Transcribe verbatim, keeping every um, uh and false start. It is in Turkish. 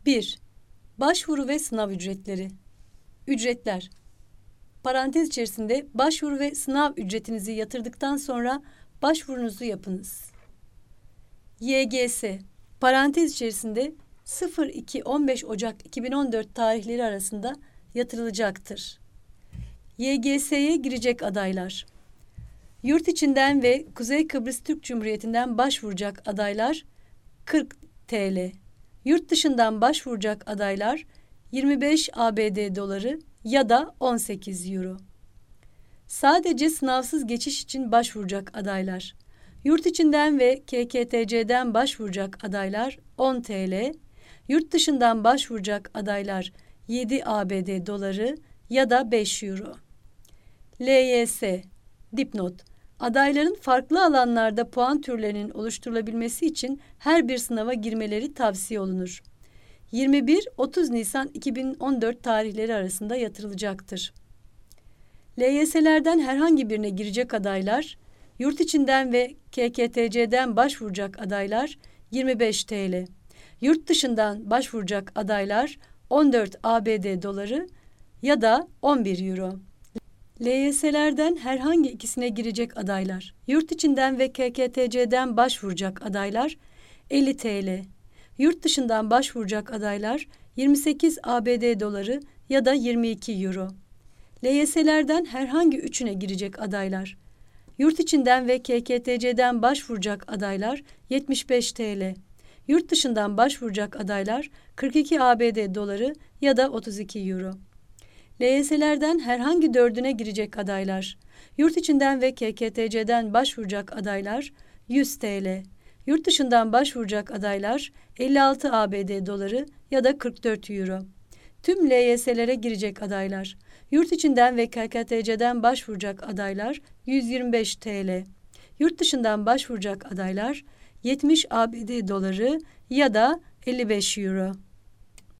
bir. Başvuru ve sınav ücretleri. Ücretler. Parantez içerisinde başvuru ve sınav ücretinizi yatırdıktan sonra başvurunuzu yapınız. Y G S. Parantez içerisinde sıfır iki on beş Ocak iki bin on dört tarihleri arasında yatırılacaktır. Y G S'ye girecek adaylar. Yurt içinden ve Kuzey Kıbrıs Türk Cumhuriyeti'nden başvuracak adaylar kırk TL. Yurt dışından başvuracak adaylar yirmi beş A B D doları ya da on sekiz euro. Sadece sınavsız geçiş için başvuracak adaylar. Yurt içinden ve K K T C'den başvuracak adaylar on TL. Yurt dışından başvuracak adaylar yedi A B D doları ya da beş euro. L Y S. Dipnot. Adayların farklı alanlarda puan türlerinin oluşturulabilmesi için her bir sınava girmeleri tavsiye olunur. yirmi bir otuz Nisan iki bin on dört tarihleri arasında yatırılacaktır. L Y S'lerden herhangi birine girecek adaylar, yurt içinden ve K K T C'den başvuracak adaylar yirmi beş TL. Yurt dışından başvuracak adaylar on dört A B D doları ya da on bir euro. L Y S'lerden herhangi ikisine girecek adaylar, yurt içinden ve K K T C'den başvuracak adaylar elli TL. Yurt dışından başvuracak adaylar yirmi sekiz A B D doları ya da yirmi iki euro. L Y S'lerden herhangi üçüne girecek adaylar, yurt içinden ve K K T C'den başvuracak adaylar yetmiş beş TL. Yurt dışından başvuracak adaylar kırk iki A B D doları ya da otuz iki euro. L Y S'lerden herhangi dördüne girecek adaylar, yurt içinden ve K K T C'den başvuracak adaylar yüz TL. Yurt dışından başvuracak adaylar elli altı A B D doları ya da kırk dört euro. Tüm L Y S'lere girecek adaylar, yurt içinden ve K K T C'den başvuracak adaylar yüz yirmi beş TL. Yurt dışından başvuracak adaylar yetmiş A B D doları ya da elli beş euro.